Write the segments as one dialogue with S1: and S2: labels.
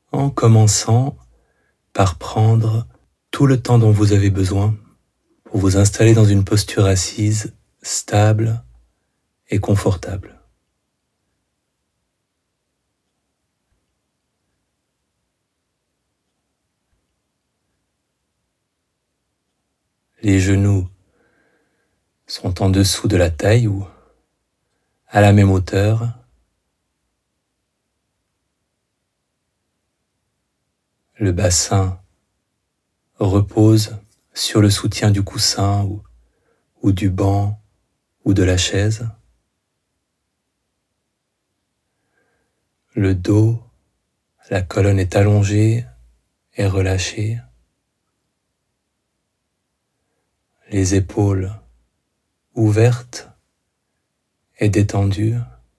S1: en commençant par prendre tout le temps dont vous avez besoin pour vous installer dans une posture assise, stable et confortable. Les genoux sont en dessous de la taille ou à la même hauteur. Le bassin repose sur le soutien du coussin ou du banc ou de la chaise. Le dos, la colonne est allongée et relâchée. Les épaules ouvertes et détendues.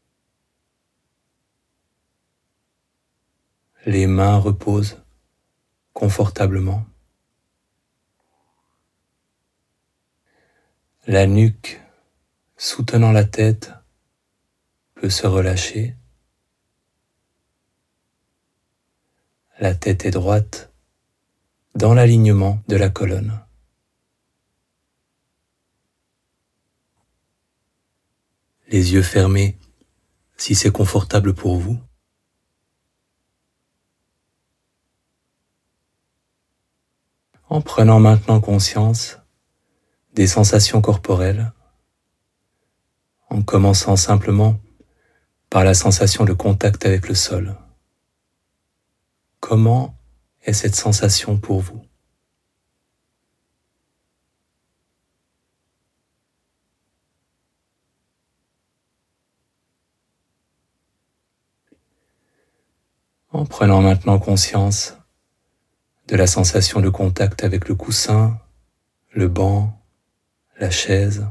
S1: Les mains reposent confortablement. La nuque soutenant la tête peut se relâcher. La tête est droite dans l'alignement de la colonne. Les yeux fermés si c'est confortable pour vous. En prenant maintenant conscience des sensations corporelles, en commençant simplement par la sensation de contact avec le sol. Comment est cette sensation pour vous ? En prenant maintenant conscience de la sensation de contact avec le coussin, le banc, la chaise.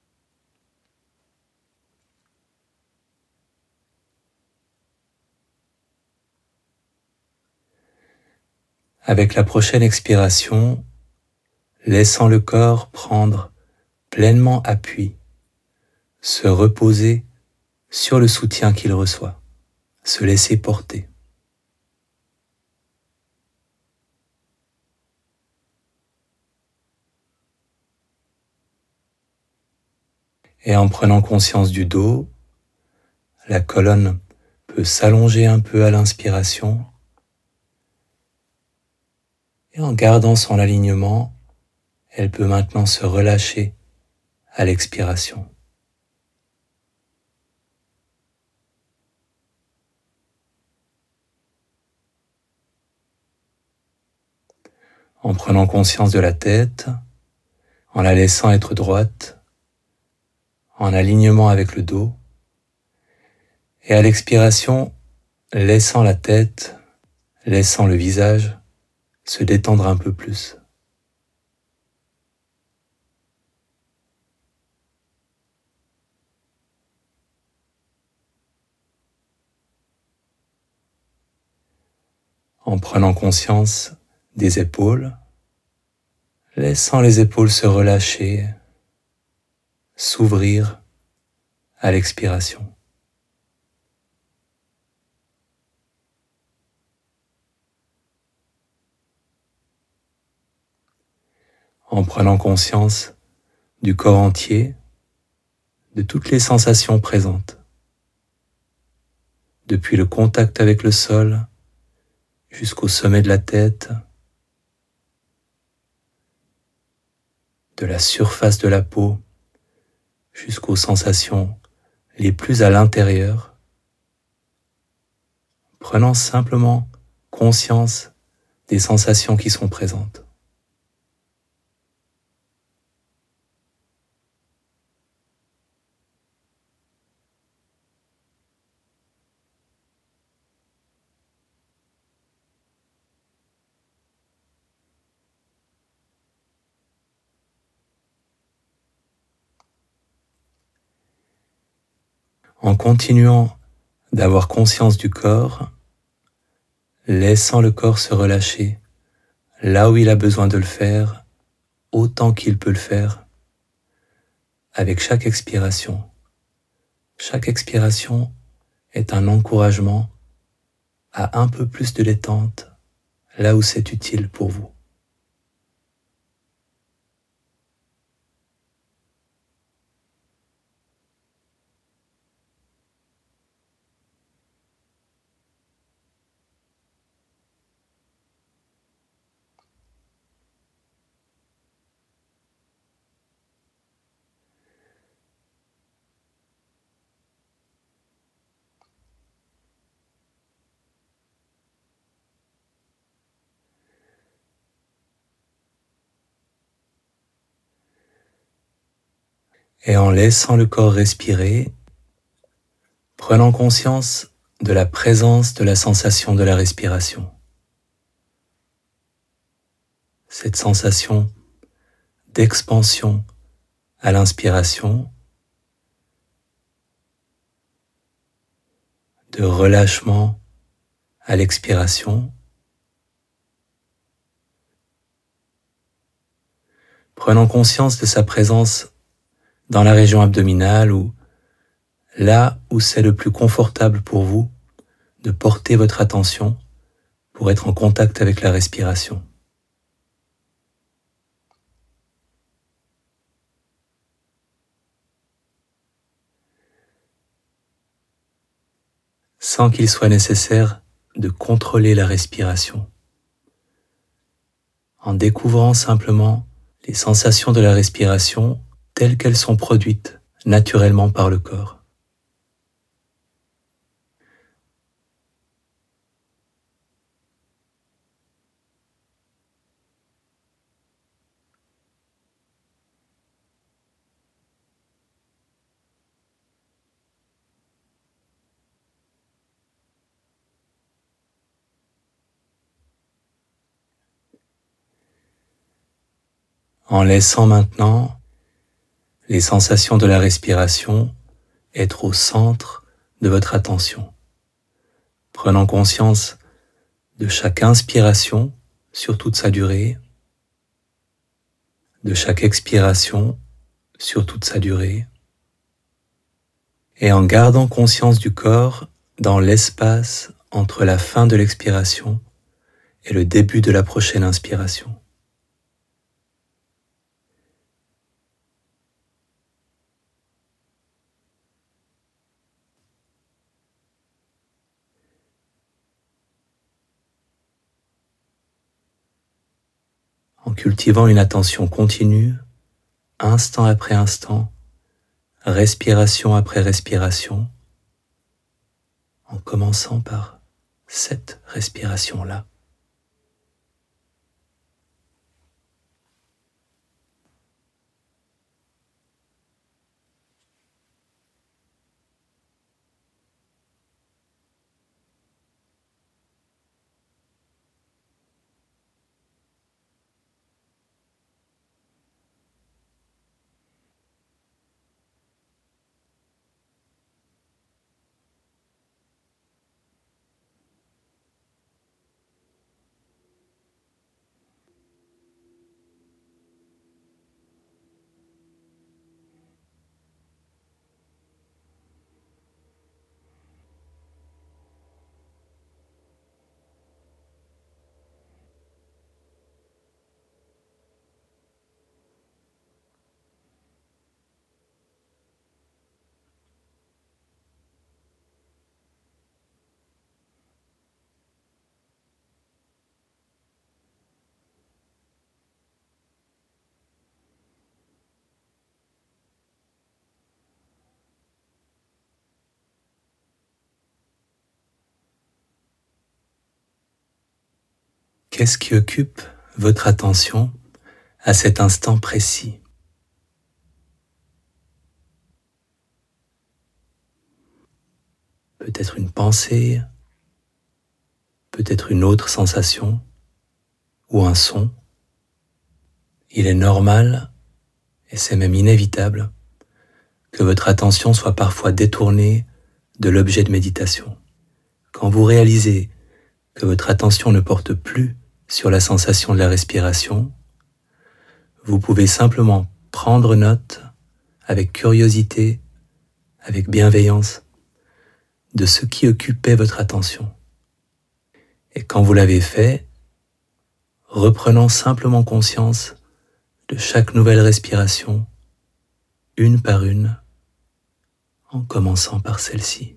S1: Avec la prochaine expiration, laissant le corps prendre pleinement appui, se reposer sur le soutien qu'il reçoit, se laisser porter. Et en prenant conscience du dos, la colonne peut s'allonger un peu à l'inspiration et en gardant son alignement, elle peut maintenant se relâcher à l'expiration. En prenant conscience de la tête, en la laissant être droite, en alignement avec le dos, et à l'expiration, laissant la tête, laissant le visage se détendre un peu plus. En prenant conscience des épaules, laissant les épaules se relâcher, s'ouvrir à l'expiration. En prenant conscience du corps entier, de toutes les sensations présentes, depuis le contact avec le sol jusqu'au sommet de la tête, de la surface de la peau jusqu'aux sensations les plus à l'intérieur, prenant simplement conscience des sensations qui sont présentes. En continuant d'avoir conscience du corps, laissant le corps se relâcher là où il a besoin de le faire, autant qu'il peut le faire, avec chaque expiration. Chaque expiration est un encouragement à un peu plus de détente là où c'est utile pour vous. Et en laissant le corps respirer, prenant conscience de la présence de la sensation de la respiration. Cette sensation d'expansion à l'inspiration, de relâchement à l'expiration, prenant conscience de sa présence dans la région abdominale ou là où c'est le plus confortable pour vous de porter votre attention pour être en contact avec la respiration. Sans qu'il soit nécessaire de contrôler la respiration, en découvrant simplement les sensations de la respiration telles qu'elles sont produites naturellement par le corps. En laissant maintenant les sensations de la respiration être au centre de votre attention, prenant conscience de chaque inspiration sur toute sa durée, de chaque expiration sur toute sa durée, et en gardant conscience du corps dans l'espace entre la fin de l'expiration et le début de la prochaine inspiration. En cultivant une attention continue, instant après instant, respiration après respiration, en commençant par cette respiration-là. Qu'est-ce qui occupe votre attention à cet instant précis ? Peut-être une pensée, peut-être une autre sensation ou un son. Il est normal, et c'est même inévitable, que votre attention soit parfois détournée de l'objet de méditation. Quand vous réalisez que votre attention ne porte plus sur la sensation de la respiration, vous pouvez simplement prendre note avec curiosité, avec bienveillance, de ce qui occupait votre attention. Et quand vous l'avez fait, reprenant simplement conscience de chaque nouvelle respiration, une par une, en commençant par celle-ci.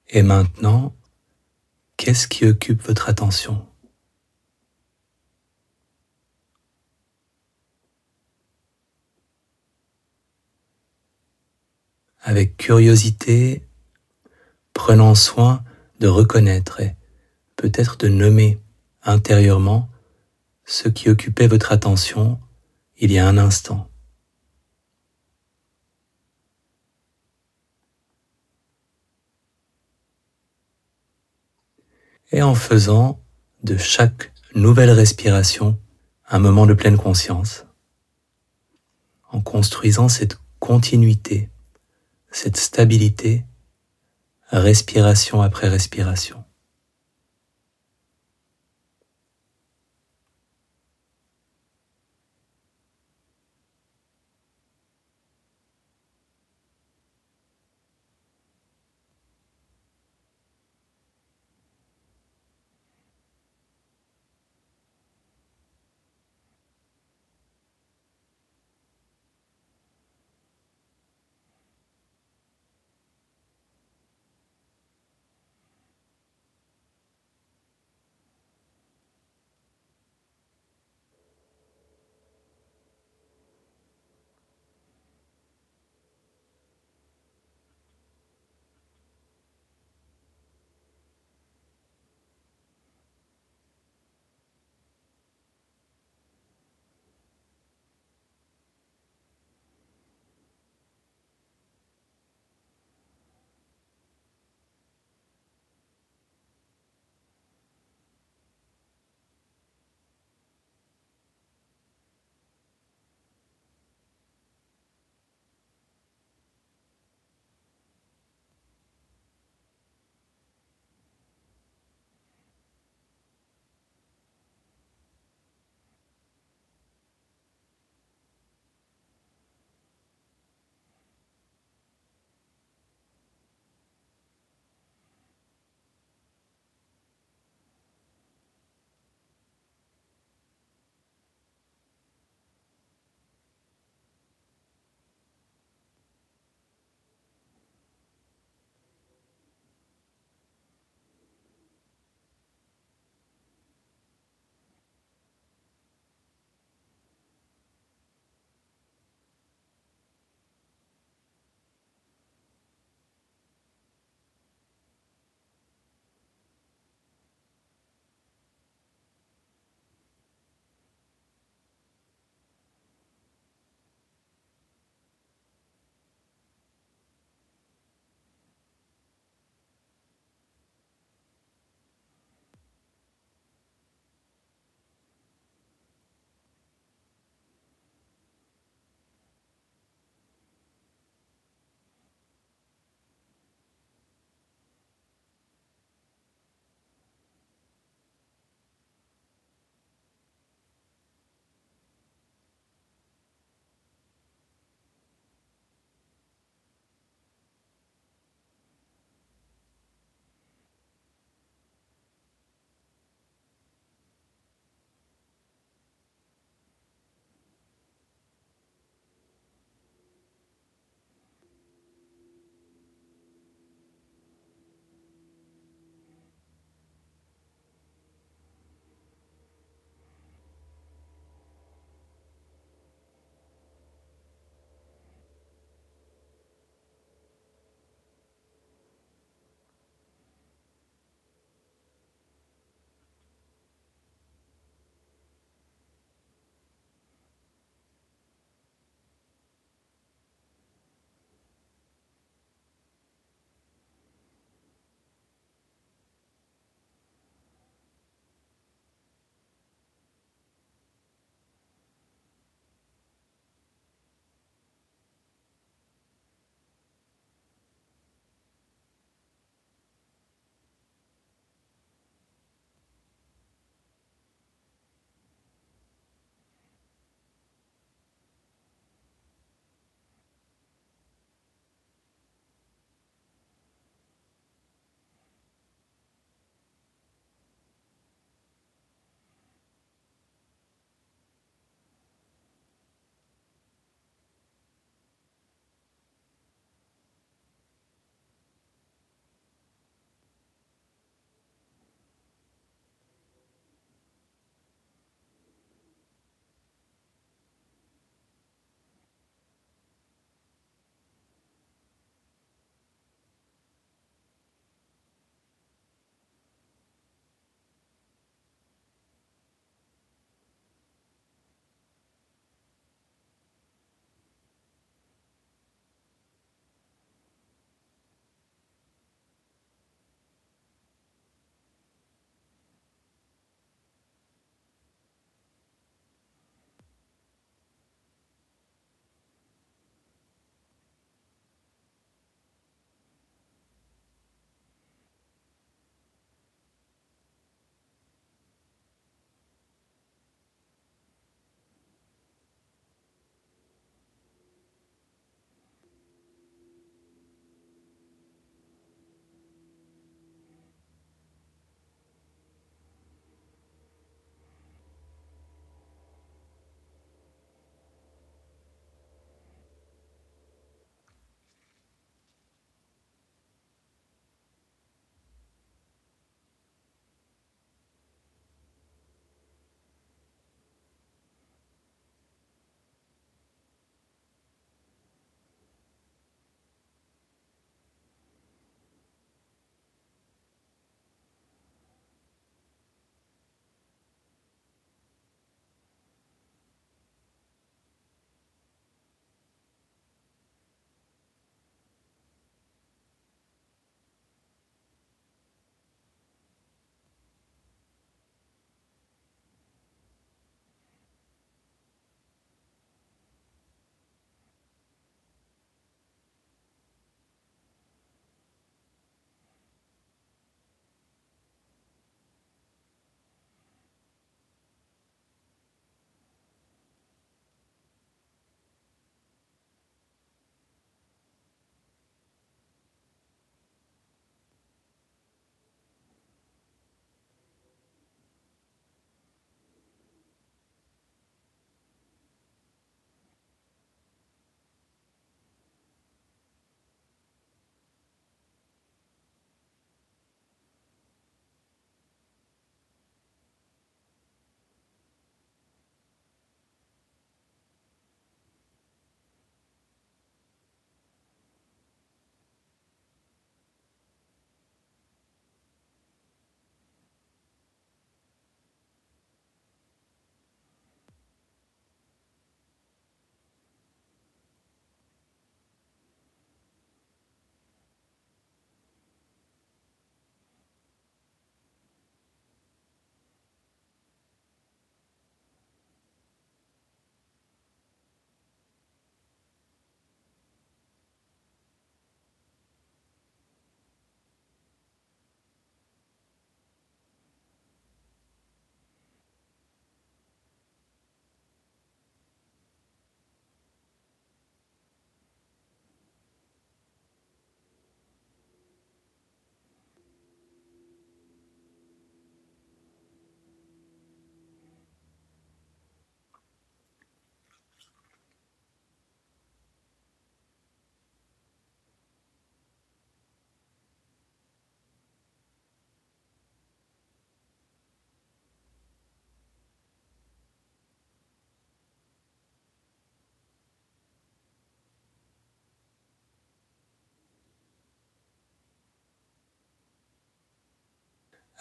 S1: Et maintenant, qu'est-ce qui occupe votre attention ? Avec curiosité, prenant soin de reconnaître et peut-être de nommer intérieurement ce qui occupait votre attention il y a un instant. Et en faisant de chaque nouvelle respiration un moment de pleine conscience, en construisant cette continuité, cette stabilité, respiration après respiration.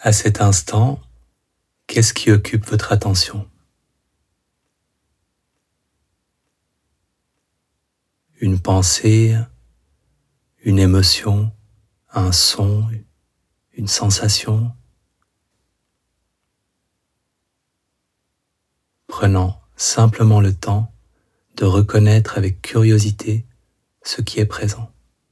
S1: À cet instant, qu'est-ce qui occupe votre attention? Une pensée, une émotion, un son, une sensation? Prenant simplement le temps de reconnaître avec curiosité ce qui est présent.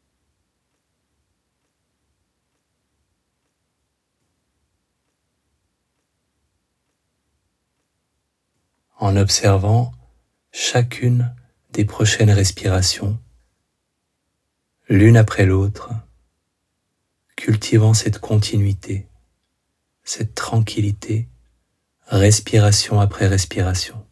S1: En observant chacune des prochaines respirations, l'une après l'autre, cultivant cette continuité, cette tranquillité, respiration après respiration.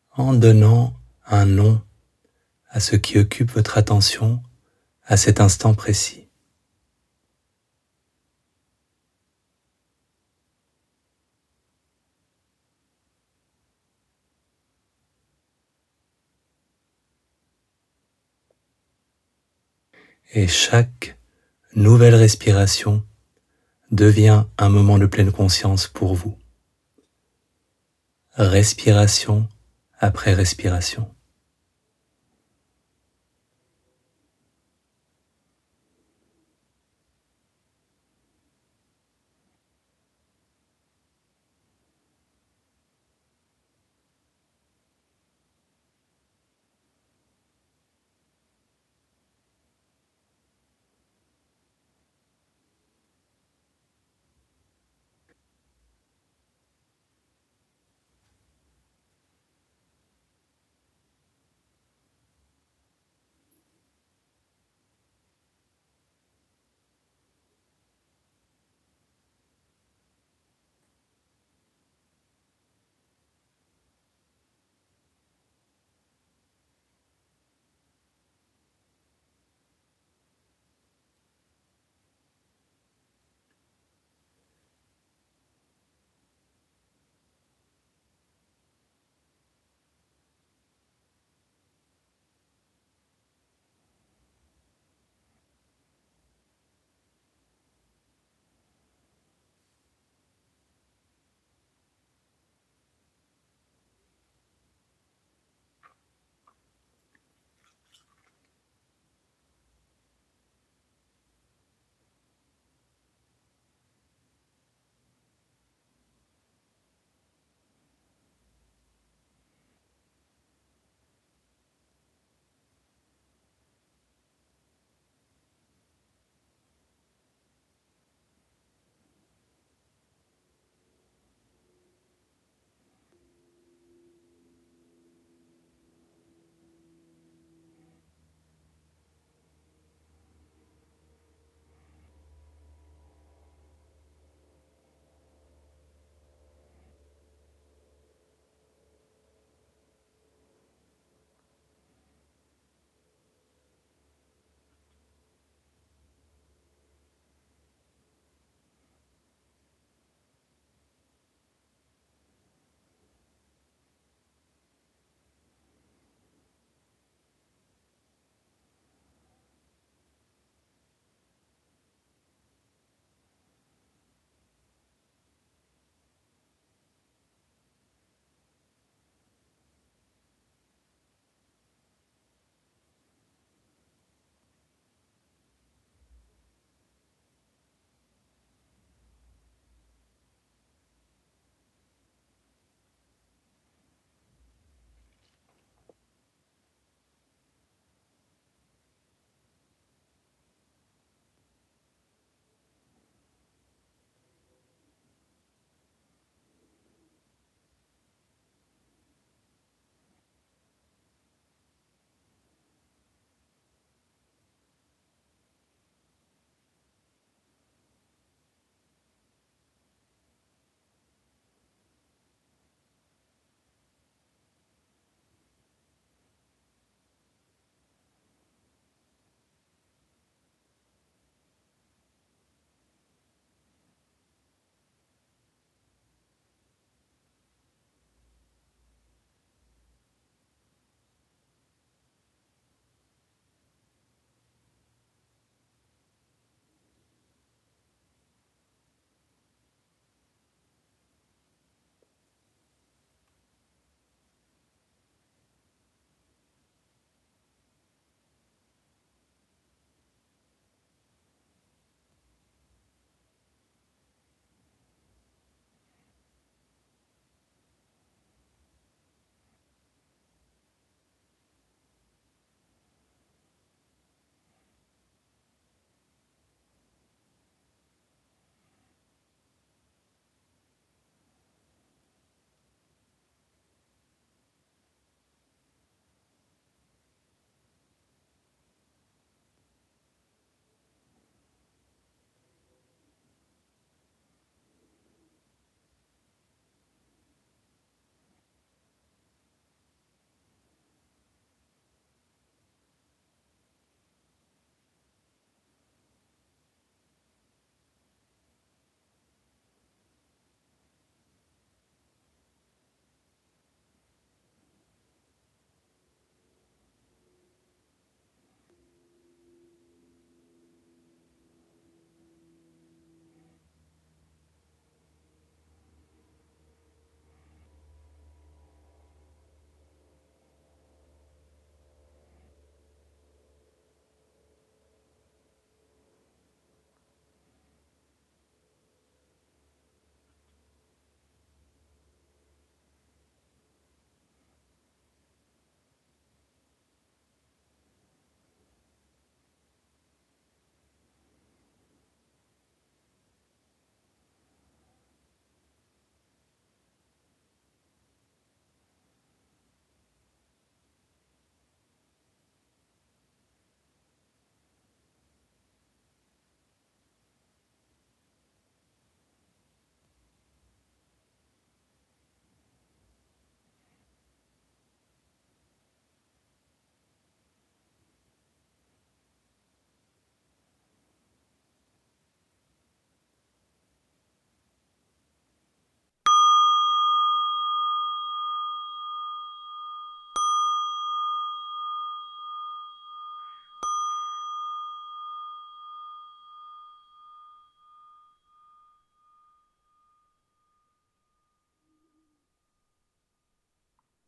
S1: en donnant un nom à ce qui occupe votre attention à cet instant précis. Et chaque nouvelle respiration devient un moment de pleine conscience pour vous. Respiration après respiration.